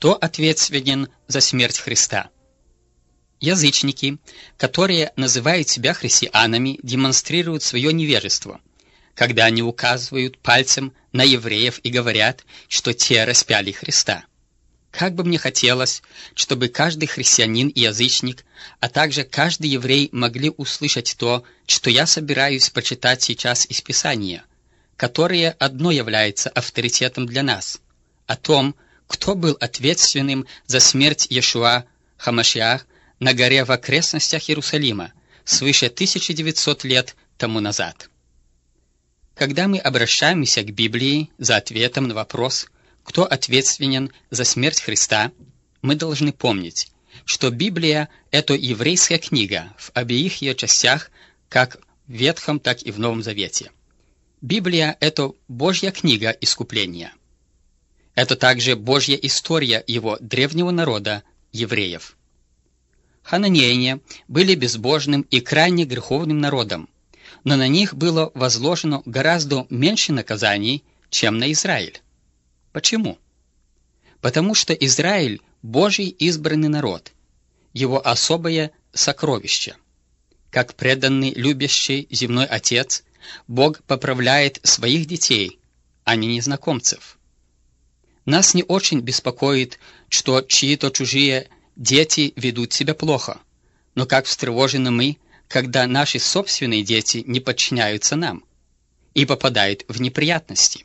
Кто ответственен за смерть Христа? Язычники, которые называют себя христианами, демонстрируют свое невежество, когда они указывают пальцем на евреев и говорят, что те распяли Христа. Как бы мне хотелось, чтобы каждый христианин и язычник, а также каждый еврей могли услышать то, что я собираюсь прочитать сейчас из Писания, которое одно является авторитетом для нас, о том, кто был ответственным за смерть Иешуа ха-Машиах на горе в окрестностях Иерусалима свыше 1900 лет тому назад. Когда мы обращаемся к Библии за ответом на вопрос, кто ответственен за смерть Христа, мы должны помнить, что Библия – это еврейская книга в обеих ее частях, как в Ветхом, так и в Новом Завете. Библия – это Божья книга искупления. Это также Божья история его древнего народа, евреев. Хананеяне были безбожным и крайне греховным народом, но на них было возложено гораздо меньше наказаний, чем на Израиль. Почему? Потому что Израиль – Божий избранный народ, его особое сокровище. Как преданный, любящий земной отец, Бог поправляет своих детей, а не незнакомцев. Нас не очень беспокоит, что чьи-то чужие дети ведут себя плохо, но как встревожены мы, когда наши собственные дети не подчиняются нам и попадают в неприятности.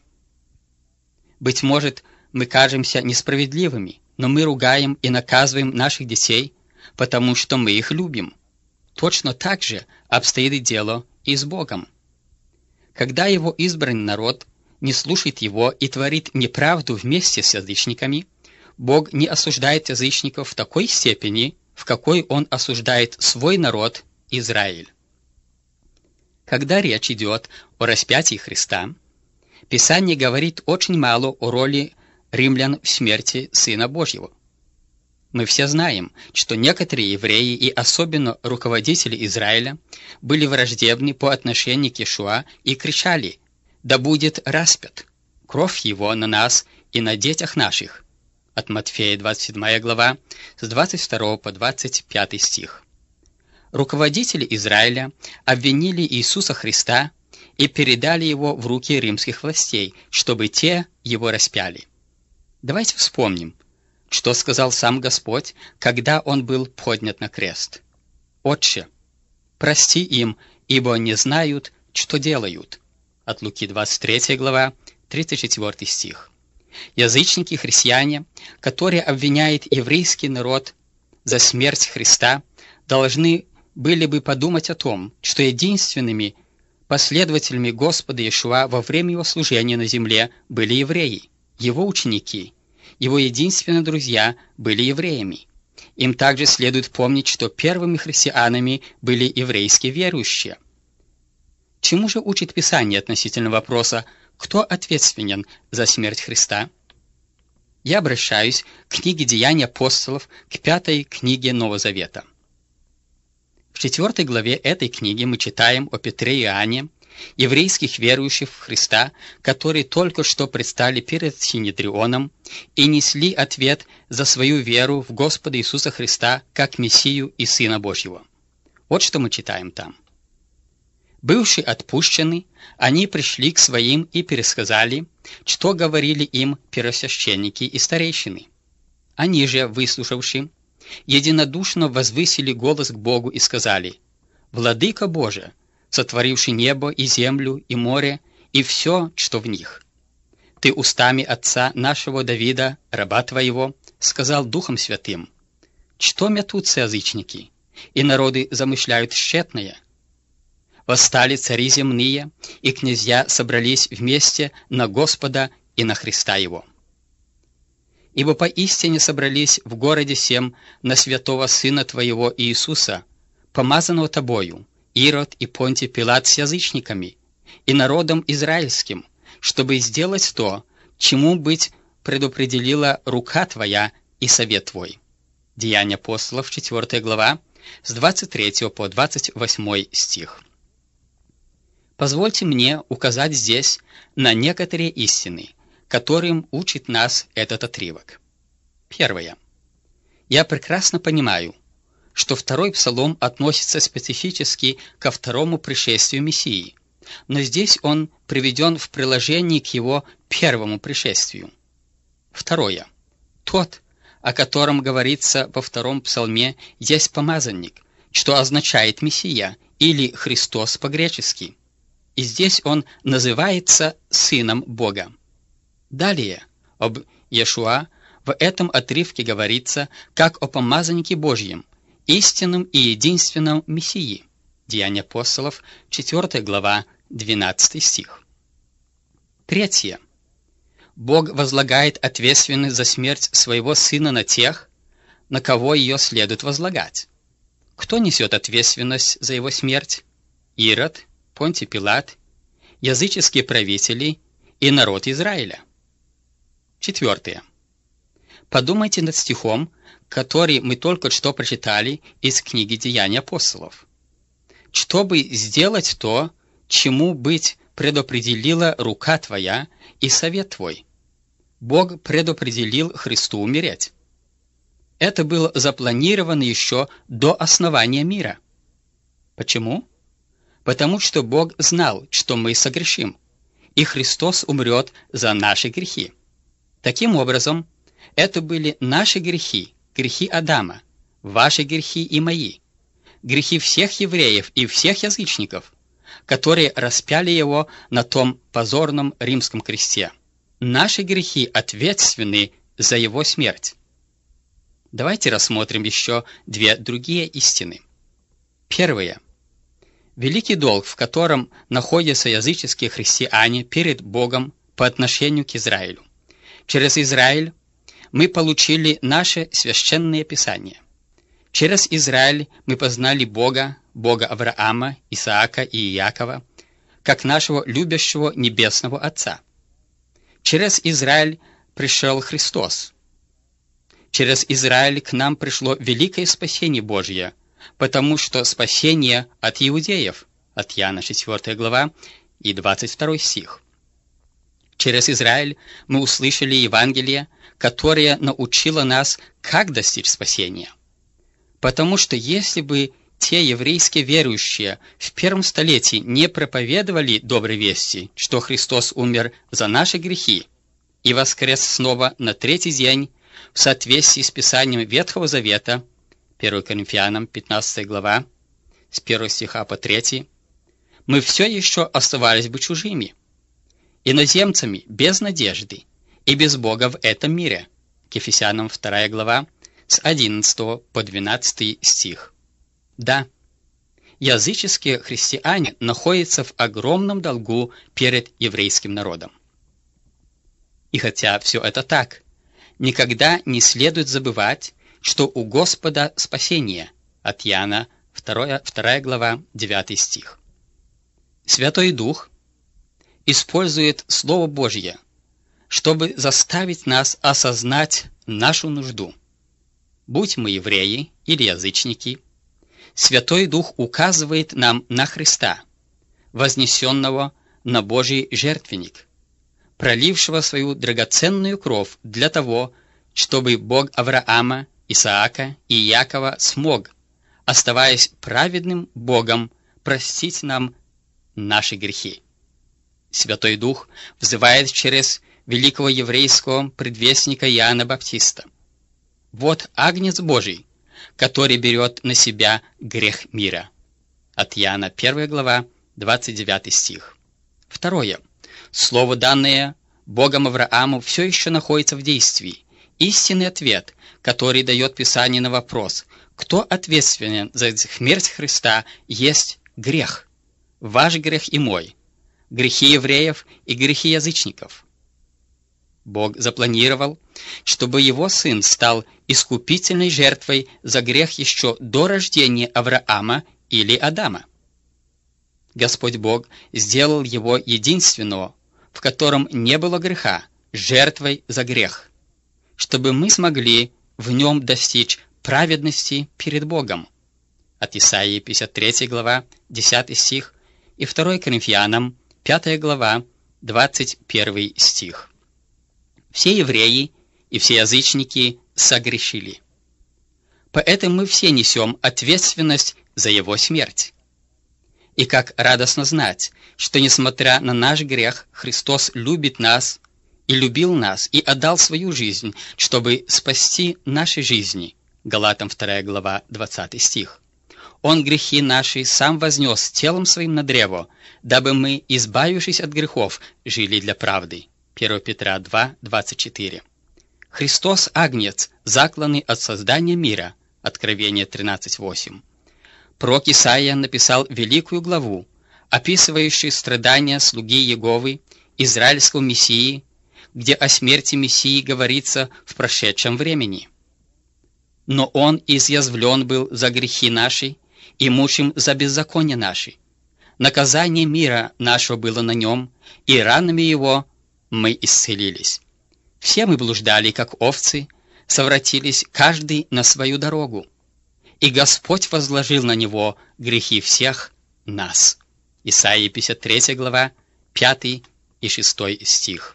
Быть может, мы кажемся несправедливыми, но мы ругаем и наказываем наших детей, потому что мы их любим. Точно так же обстоит дело и с Богом. Когда его избранный народ не слушает его и творит неправду вместе с язычниками, Бог не осуждает язычников в такой степени, в какой Он осуждает свой народ Израиль. Когда речь идет о распятии Христа, Писание говорит очень мало о роли римлян в смерти Сына Божьего. Мы все знаем, что некоторые евреи и особенно руководители Израиля были враждебны по отношению к Иешуа и кричали: «Да будет распят! Кровь его на нас и на детях наших!» От Матфея 27 глава, с 22 по 25 стих. Руководители Израиля обвинили Иисуса Христа и передали его в руки римских властей, чтобы те его распяли. Давайте вспомним, что сказал сам Господь, когда Он был поднят на крест. «Отче, прости им, ибо не знают, что делают». От Луки 23 глава, 34 стих. Язычники-христиане, которые обвиняют еврейский народ за смерть Христа, должны были бы подумать о том, что единственными последователями Господа Иешуа во время его служения на земле были евреи, его ученики, его единственные друзья были евреями. Им также следует помнить, что первыми христианами были еврейские верующие. Чему же учит Писание относительно вопроса, кто ответственен за смерть Христа? Я обращаюсь к книге «Деяния апостолов», к 5 книге Нового Завета. В 4 главе этой книги мы читаем о Петре и Иоанне, еврейских верующих в Христа, которые только что предстали перед Синедрионом и несли ответ за свою веру в Господа Иисуса Христа как Мессию и Сына Божьего. Вот что мы читаем там. Бывшие отпущены, они пришли к своим и пересказали, что говорили им первосвященники и старейшины. Они же, выслушавши, единодушно возвысили голос к Богу и сказали: «Владыка Боже, сотворивший небо и землю и море и все, что в них, Ты устами отца нашего Давида, раба Твоего, сказал Духом Святым: что метутся язычники, и народы замышляют тщетное? Восстали цари земные, и князья собрались вместе на Господа и на Христа Его. Ибо поистине собрались в городе сем на святого Сына Твоего Иисуса, помазанного Тобою, Ирод и Понтий Пилат с язычниками и народом израильским, чтобы сделать то, чему быть предопределила рука Твоя и совет Твой». Деяния апостолов, 4 глава, с 23 по 28 стих. Позвольте мне указать здесь на некоторые истины, которым учит нас этот отрывок. Первое. Я прекрасно понимаю, что второй псалом относится специфически ко второму пришествию Мессии, но здесь он приведен в приложении к его первому пришествию. Второе. Тот, о котором говорится во втором псалме, есть помазанник, что означает Мессия или Христос по-гречески. И здесь он называется Сыном Бога. Далее об Иешуа в этом отрывке говорится как о помазаннике Божьем, истинном и единственном Мессии. Деяния апостолов, 4 глава, 12 стих. Третье. Бог возлагает ответственность за смерть своего Сына на тех, на кого ее следует возлагать. Кто несет ответственность за его смерть? Ирод, Понтий Пилат, языческие правители и народ Израиля. Четвертое. Подумайте над стихом, который мы только что прочитали из книги «Деяния апостолов». «Чтобы сделать то, чему быть предопределила рука твоя и совет твой». Бог предопределил Христу умереть. Это было запланировано еще до основания мира. Почему? Потому что Бог знал, что мы согрешим, и Христос умрет за наши грехи. Таким образом, это были наши грехи, грехи Адама, ваши грехи и мои, грехи всех евреев и всех язычников, которые распяли его на том позорном римском кресте. Наши грехи ответственны за его смерть. Давайте рассмотрим еще две другие истины. Первое. Великий долг, в котором находятся языческие христиане перед Богом по отношению к Израилю. Через Израиль мы получили наше священное Писание. Через Израиль мы познали Бога, Бога Авраама, Исаака и Иакова, как нашего любящего небесного Отца. Через Израиль пришел Христос. Через Израиль к нам пришло великое спасение Божье, потому что спасение от иудеев, от Иоанна 4 глава и 22 стих. Через Израиль мы услышали Евангелие, которое научило нас, как достичь спасения. Потому что если бы те еврейские верующие в первом столетии не проповедовали доброй вести, что Христос умер за наши грехи и воскрес снова на третий день в соответствии с Писанием Ветхого Завета, 1 Коринфянам 15 глава, с 1 стиха по 3, мы все еще оставались бы чужими, иноземцами без надежды и без Бога в этом мире, к Ефесянам 2 глава, с 11 по 12 стих. Да, языческие христиане находятся в огромном долгу перед еврейским народом. И хотя все это так, никогда не следует забывать, что у Господа спасение, от Иоанна 2 глава, 9 стих. Святой Дух использует Слово Божье, чтобы заставить нас осознать нашу нужду. Будь мы евреи или язычники, Святой Дух указывает нам на Христа, вознесенного на Божий жертвенник, пролившего свою драгоценную кровь для того, чтобы Бог Авраама, Исаака и Иакова смог, оставаясь праведным Богом, простить нам наши грехи. Святой Дух взывает через великого еврейского предвестника Иоанна Баптиста. Вот Агнец Божий, который берет на себя грех мира. От Иоанна 1 глава, 29 стих. Второе. Слово, данное Богом Аврааму, все еще находится в действии. Истинный ответ, который дает Писание на вопрос, кто ответственен за смерть Христа, есть грех. Ваш грех и мой. Грехи евреев и грехи язычников. Бог запланировал, чтобы Его Сын стал искупительной жертвой за грех еще до рождения Авраама или Адама. Господь Бог сделал Его единственного, в котором не было греха, жертвой за грех, чтобы мы смогли в Нем достичь праведности перед Богом. От Исаии 53 глава, 10 стих и 2 Коринфянам 5 глава, 21 стих. Все евреи и все язычники согрешили. Поэтому мы все несем ответственность за Его смерть. И как радостно знать, что несмотря на наш грех, Христос любит нас и любил нас, и отдал свою жизнь, чтобы спасти наши жизни. Галатам 2 глава, 20 стих. Он грехи наши сам вознес телом своим на древо, дабы мы, избавившись от грехов, жили для правды. 1 Петра 2, 24. Христос – Агнец, закланный от создания мира. Откровение 13:8. Пророк Исаия написал великую главу, описывающую страдания слуги Иеговы, израильского Мессии, где о смерти Мессии говорится в прошедшем времени. Но Он изъязвлен был за грехи наши и мучим за беззаконие наши. Наказание мира нашего было на Нем, и ранами Его мы исцелились. Все мы блуждали, как овцы, совратились каждый на свою дорогу, и Господь возложил на Него грехи всех нас. Исайя 53 глава, 5 и 6 стих.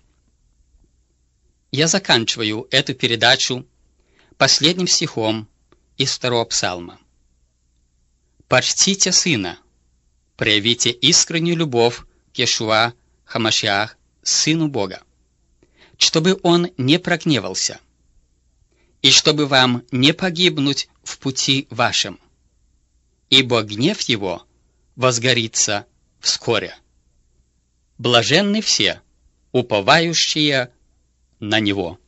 Я заканчиваю эту передачу последним стихом из 2 псалма. «Почтите Сына, проявите искреннюю любовь к Иешуа Хамашиах, Сыну Бога, чтобы Он не прогневался, и чтобы вам не погибнуть в пути вашем, ибо гнев Его возгорится вскоре. Блаженны все, уповающие на Него».